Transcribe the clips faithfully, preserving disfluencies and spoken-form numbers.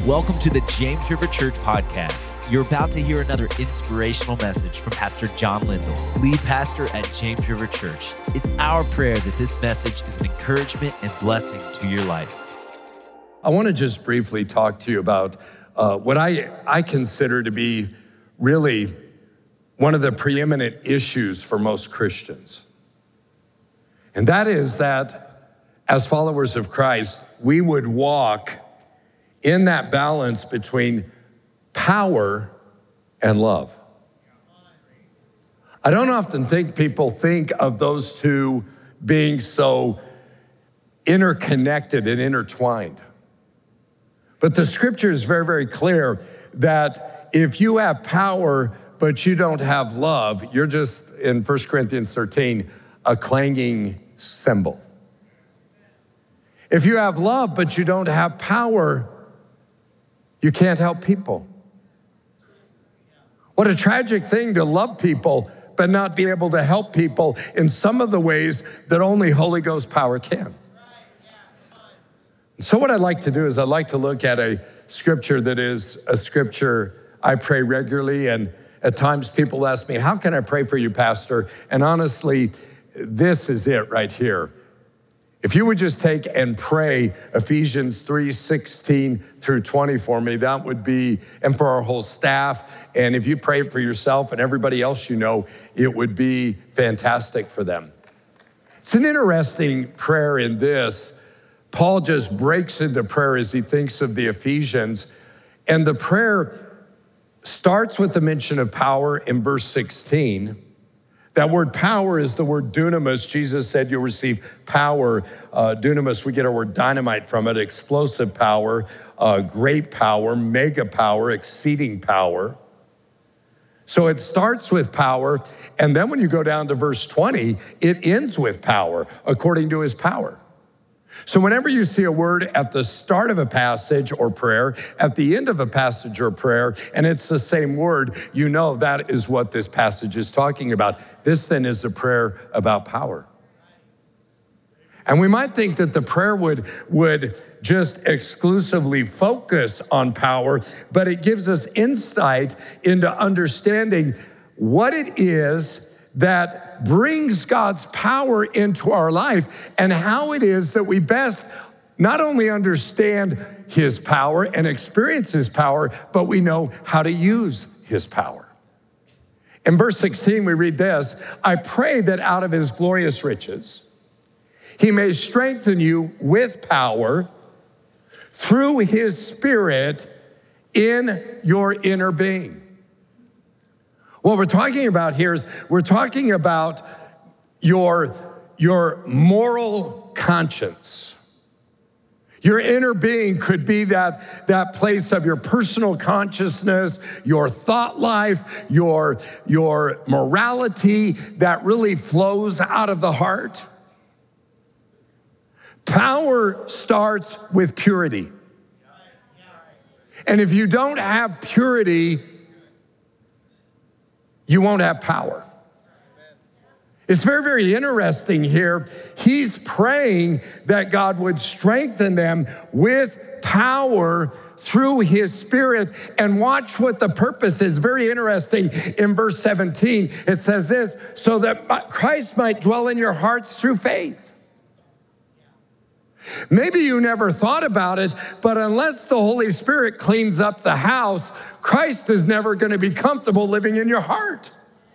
Welcome to the James River Church podcast. You're about to hear another inspirational message from Pastor John Lindell, lead pastor at James River Church. It's our prayer that this message is an encouragement and blessing to your life. I want to just briefly talk to you about uh, what I, I consider to be really one of the preeminent issues for most Christians. And that is that as followers of Christ, we would walk in that balance between power and love. I don't often think people think of those two being so interconnected and intertwined. But the scripture is very, very clear that if you have power, but you don't have love, you're just, in First Corinthians thirteen, a clanging cymbal. If you have love, but you don't have power, you can't help people. What a tragic thing to love people, but not be able to help people in some of the ways that only Holy Ghost power can. So what I'd like to do is I'd like to look at a scripture that is a scripture I pray regularly, and at times people ask me, how can I pray for you, Pastor? And honestly, this is it right here. If you would just take and pray Ephesians three sixteen through twenty for me, that would be, and for our whole staff, and if you pray it for yourself and everybody else you know, it would be fantastic for them. It's an interesting prayer in this. Paul just breaks into prayer as he thinks of the Ephesians, and the prayer starts with the mention of power in verse sixteen. That word power is the word dunamis. Jesus said you'll receive power. Uh, dunamis, we get our word dynamite from it, explosive power, uh, great power, mega power, exceeding power. So it starts with power, and then when you go down to verse twenty, it ends with power, according to his power. So whenever you see a word at the start of a passage or prayer, at the end of a passage or prayer, and it's the same word, you know that is what this passage is talking about. This then is a prayer about power. And we might think that the prayer would, would just exclusively focus on power, but it gives us insight into understanding what it is that brings God's power into our life and how it is that we best not only understand his power and experience his power, but we know how to use his power. In verse sixteen, we read this: I pray that out of his glorious riches, he may strengthen you with power through his Spirit in your inner being. What we're talking about here is we're talking about your, your moral conscience. Your inner being could be that, that place of your personal consciousness, your thought life, your, your morality that really flows out of the heart. Power starts with purity. And if you don't have purity, you won't have power. It's very, very interesting here. He's praying that God would strengthen them with power through his Spirit. And watch what the purpose is. Very interesting. In verse seventeen, it says this: so that Christ might dwell in your hearts through faith. Maybe you never thought about it, but unless the Holy Spirit cleans up the house, Christ is never going to be comfortable living in your heart.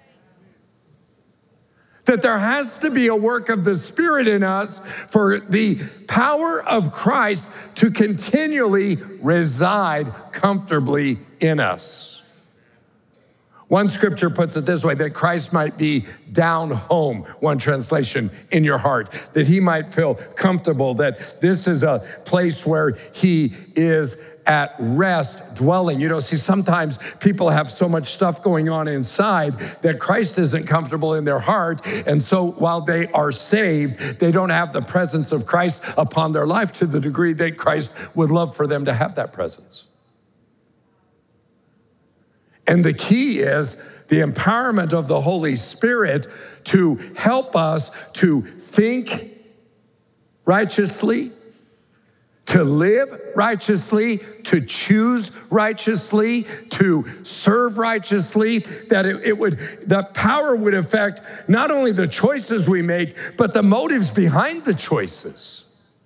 That there has to be a work of the Spirit in us for the power of Christ to continually reside comfortably in us. One scripture puts it this way: that Christ might be down home, one translation, in your heart, that he might feel comfortable, that this is a place where he is at rest dwelling. You know, see, sometimes people have so much stuff going on inside that Christ isn't comfortable in their heart. And so while they are saved, they don't have the presence of Christ upon their life to the degree that Christ would love for them to have that presence. And the key is the empowerment of the Holy Spirit to help us to think righteously, to live righteously, to choose righteously, to serve righteously, that it, it would, that power would affect not only the choices we make, but the motives behind the choices.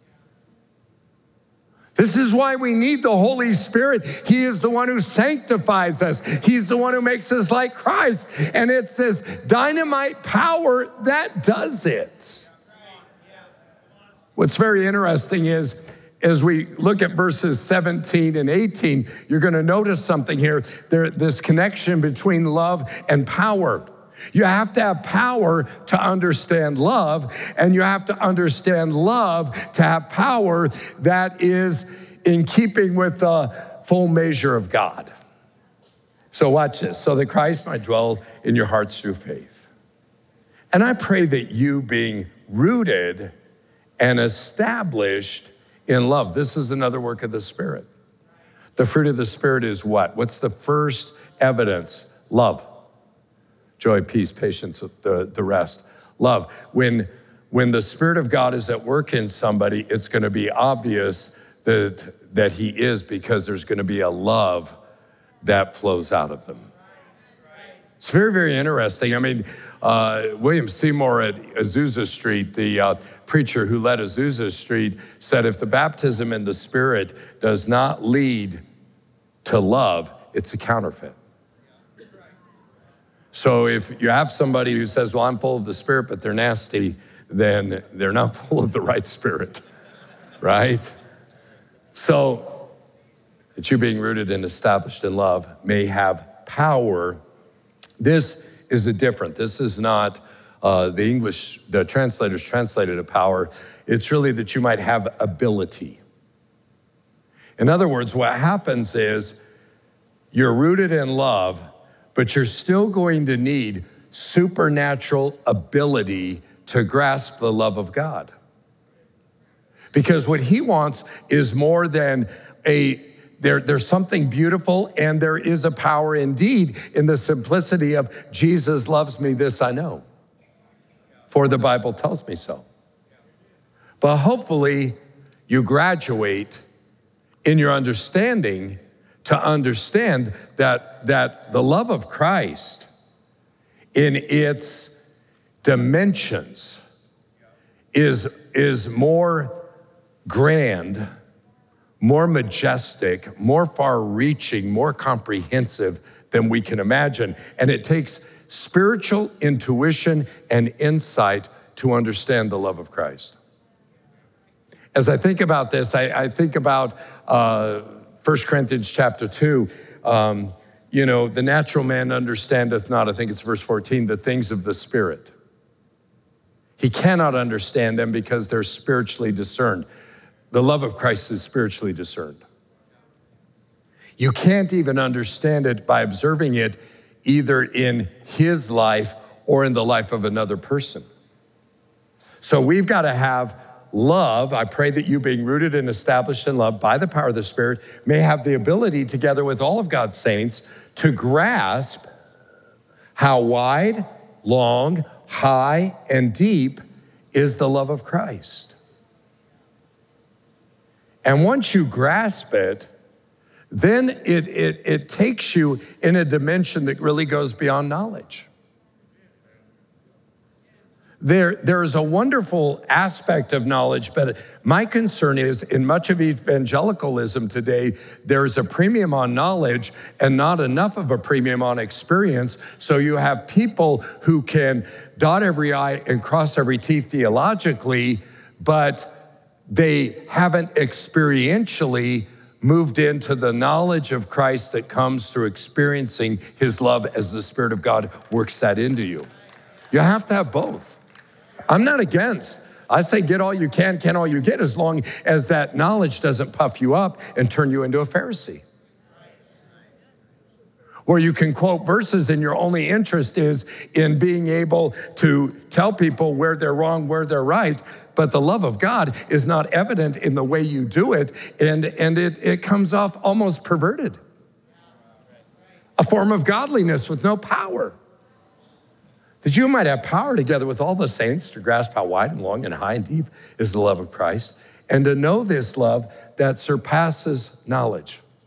This is why we need the Holy Spirit. He is the one who sanctifies us. He's the one who makes us like Christ. And it's this dynamite power that does it. What's very interesting is, as we look at verses seventeen and eighteen, you're going to notice something here. There, this connection between love and power. You have to have power to understand love, and you have to understand love to have power that is in keeping with the full measure of God. So watch this. So that Christ might dwell in your hearts through faith. And I pray that you, being rooted and established in love. This is another work of the Spirit. The fruit of the Spirit is what? What's the first evidence? Love. Joy, peace, patience, the, the rest. Love. When, when the Spirit of God is at work in somebody, it's going to be obvious that, that he is, because there's going to be a love that flows out of them. It's very, very interesting. I mean, uh, William Seymour at Azusa Street, the uh, preacher who led Azusa Street, said if the baptism in the Spirit does not lead to love, it's a counterfeit. So if you have somebody who says, well, I'm full of the Spirit, but they're nasty, then they're not full of the right spirit, right? So that you, being rooted and established in love, may have power. This is a different. This is not uh, the English, the translators translated a power. It's really that you might have ability. In other words, what happens is you're rooted in love, but you're still going to need supernatural ability to grasp the love of God. Because what he wants is more than a, there, there's something beautiful, and there is a power indeed in the simplicity of Jesus loves me, this I know, for the Bible tells me so. But hopefully you graduate in your understanding to understand that, that the love of Christ in its dimensions is, is more grand, more majestic, more far-reaching, more comprehensive than we can imagine. And it takes spiritual intuition and insight to understand the love of Christ. As I think about this, I, I think about uh, First Corinthians chapter two. Um, you know, the natural man understandeth not, I think it's verse fourteen, the things of the Spirit. He cannot understand them because they're spiritually discerned. The love of Christ is spiritually discerned. You can't even understand it by observing it either in his life or in the life of another person. So we've got to have love. I pray that you, being rooted and established in love by the power of the Spirit, may have the ability, together with all of God's saints, to grasp how wide, long, high, and deep is the love of Christ. And once you grasp it, then it, it, it takes you in a dimension that really goes beyond knowledge. There, there is a wonderful aspect of knowledge, but my concern is in much of evangelicalism today, there's a premium on knowledge and not enough of a premium on experience. So you have people who can dot every I and cross every T theologically, but they haven't experientially moved into the knowledge of Christ that comes through experiencing his love as the Spirit of God works that into you. You have to have both. I'm not against. I say get all you can, can all you get, as long as that knowledge doesn't puff you up and turn you into a Pharisee. Where you can quote verses and your only interest is in being able to tell people where they're wrong, where they're right, but the love of God is not evident in the way you do it, and, and it, it comes off almost perverted. A form of godliness with no power. That you might have power together with all the saints to grasp how wide and long and high and deep is the love of Christ, and to know this love that surpasses knowledge.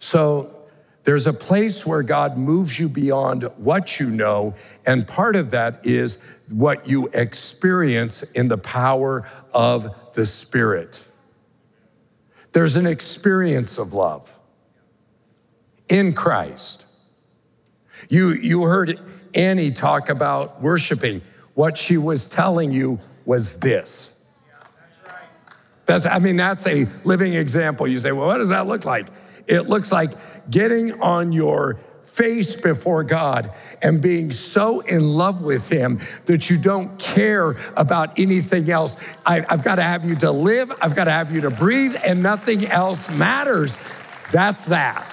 So there's a place where God moves you beyond what you know, and part of that is what you experience in the power of the Spirit. There's an experience of love in Christ. You, you heard Annie talk about worshiping. What she was telling you was this. Yeah, that's right. That's, I mean, that's a living example. You say, well, what does that look like? It looks like getting on your face before God and being so in love with him that you don't care about anything else. I, I've got to have you to live. I've got to have you to breathe, and nothing else matters. That's that.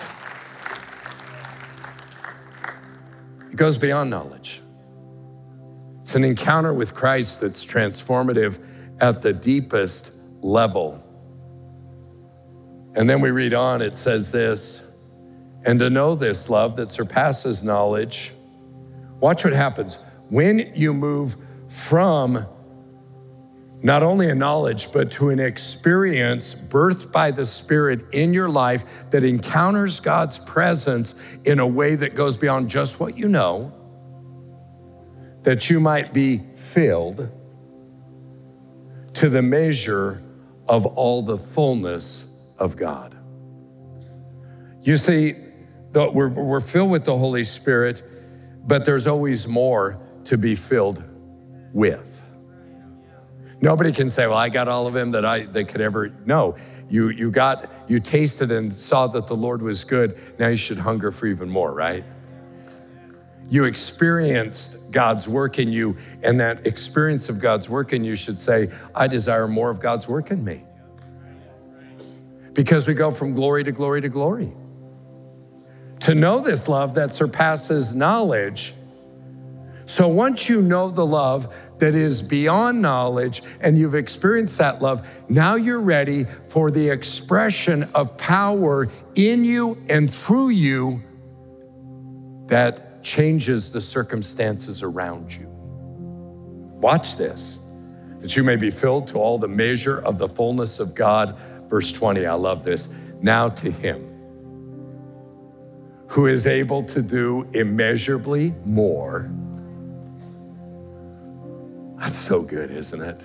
It goes beyond knowledge. It's an encounter with Christ that's transformative at the deepest level. And then we read on, it says this, and to know this love that surpasses knowledge. Watch what happens. When you move from not only a knowledge, but to an experience birthed by the Spirit in your life that encounters God's presence in a way that goes beyond just what you know, that you might be filled to the measure of all the fullness of God. You see, we're, we're filled with the Holy Spirit, but there's always more to be filled with. Nobody can say, well, I got all of him that I that could ever. No, you you got, you tasted and saw that the Lord was good. Now you should hunger for even more, right? You experienced God's work in you, and that experience of God's work in you should say, I desire more of God's work in me. Because we go from glory to glory to glory. To know this love that surpasses knowledge. So once you know the love that is beyond knowledge and you've experienced that love, now you're ready for the expression of power in you and through you that changes the circumstances around you. Watch this, that you may be filled to all the measure of the fullness of God. Verse twenty, I love this. Now to him who is able to do immeasurably more. That's so good, isn't it?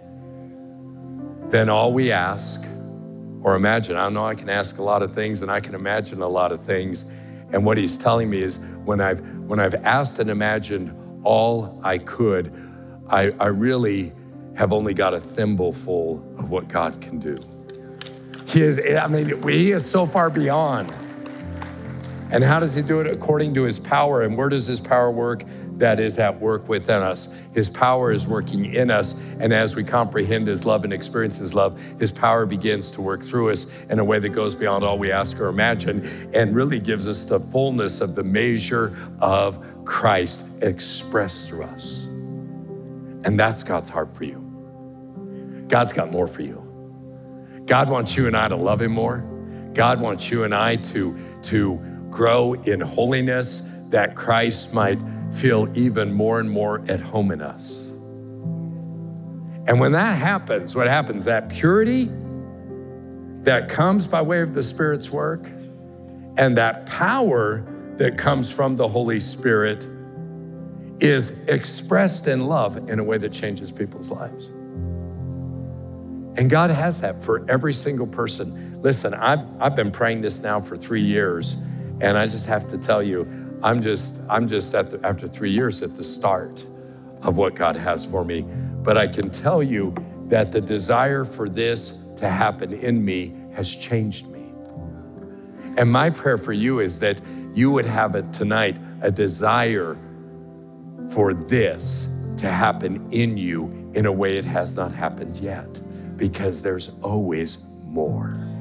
Than all we ask or imagine. I know I can ask a lot of things and I can imagine a lot of things. And what he's telling me is when I've when I've asked and imagined all I could, I, I really have only got a thimbleful of what God can do. He is, I mean, he is so far beyond. And how does he do it? According to his power. And where does his power work? That is at work within us. His power is working in us. And as we comprehend his love and experience his love, his power begins to work through us in a way that goes beyond all we ask or imagine and really gives us the fullness of the measure of Christ expressed through us. And that's God's heart for you. God's got more for you. God wants you and I to love him more. God wants you and I to, to grow in holiness that Christ might feel even more and more at home in us. And when that happens, what happens? That purity that comes by way of the Spirit's work and that power that comes from the Holy Spirit is expressed in love in a way that changes people's lives. And God has that for every single person. Listen, I've, I've been praying this now for three years, and I just have to tell you, I'm just, I'm just at the, after three years at the start of what God has for me. But I can tell you that the desire for this to happen in me has changed me. And my prayer for you is that you would have it tonight, a desire for this to happen in you in a way it has not happened yet, because there's always more.